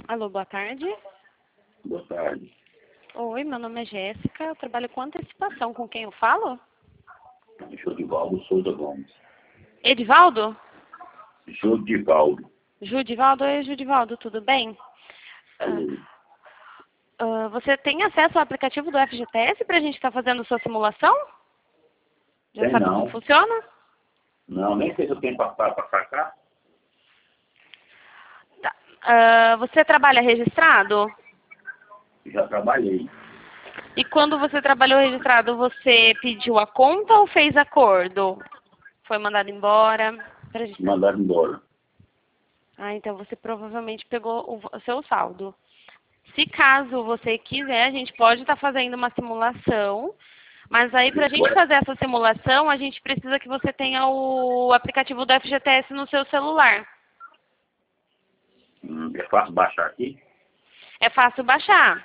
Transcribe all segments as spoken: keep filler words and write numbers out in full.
Alô, boa tarde. Boa tarde. Oi, meu nome é Jéssica, eu trabalho com antecipação. Com quem eu falo? Jodivaldo Souza Gomes. Edivaldo? Jodivaldo. Judivaldo? Oi, Judivaldo, tudo bem? Tudo. Ah, ah, você tem acesso ao aplicativo do F G T S para a gente estar fazendo sua simulação? Já Tem sabe não. como funciona? Não, nem sei se eu tenho passado para sacar. Tá. Ah, você trabalha registrado? Já trabalhei. E quando você trabalhou registrado, você pediu a conta ou fez acordo? Foi mandado embora? Pra gente... Mandaram embora. Ah, então você provavelmente pegou o o seu saldo. Se caso você quiser, a gente pode estar fazendo uma simulação, mas aí para a gente fazer essa simulação, a gente precisa que você tenha o aplicativo do F G T S no seu celular. Hum, é fácil baixar aqui? É fácil baixar.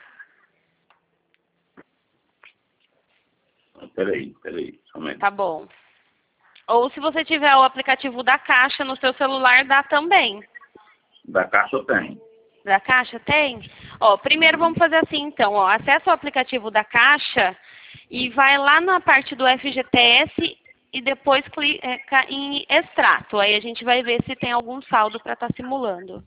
Peraí, peraí, somente. Tá bom. Ou se você tiver o aplicativo da Caixa no seu celular, dá também. Da caixa eu tenho. Da Caixa tem? Ó, primeiro vamos fazer assim então, ó, acessa o aplicativo da Caixa e vai lá na parte do F G T S e depois clica em extrato. Aí a gente vai ver se tem algum saldo para estar simulando.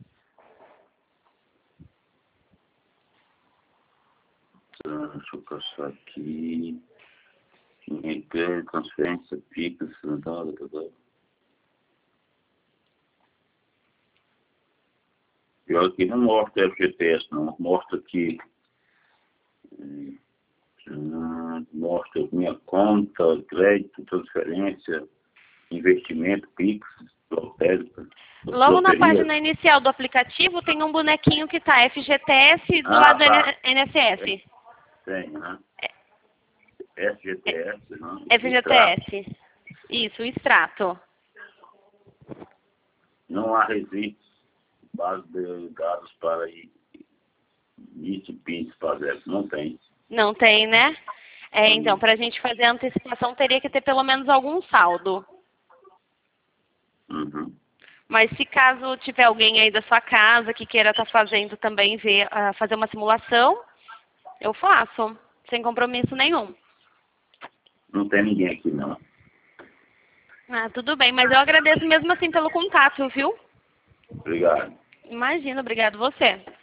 Tá, deixa eu passar aqui. Requer, transferência, Pix, tal, tal, tal. Pior que não mostra F G T S, não. Mostra aqui. hum, hum, Mostra minha conta, crédito, transferência, investimento, Pix, lotérica. Logo na Loteria. página inicial do aplicativo tem um bonequinho que está F G T S do Ah, lado do tá. N S S. Tem, né? F G T S, né? F G T S. Isso, o extrato. Não há registros, base de dados para I T P I S fazer. Não tem. Não tem, né? É, então, para a gente fazer a antecipação, teria que ter pelo menos algum saldo. Uhum. Mas se caso tiver alguém aí da sua casa que queira estar fazendo também, ver, uh, fazer uma simulação, eu faço, sem compromisso nenhum. Não tem ninguém aqui, não. Ah, tudo bem, mas eu agradeço mesmo assim pelo contato, viu? Obrigado. Imagina, obrigado você.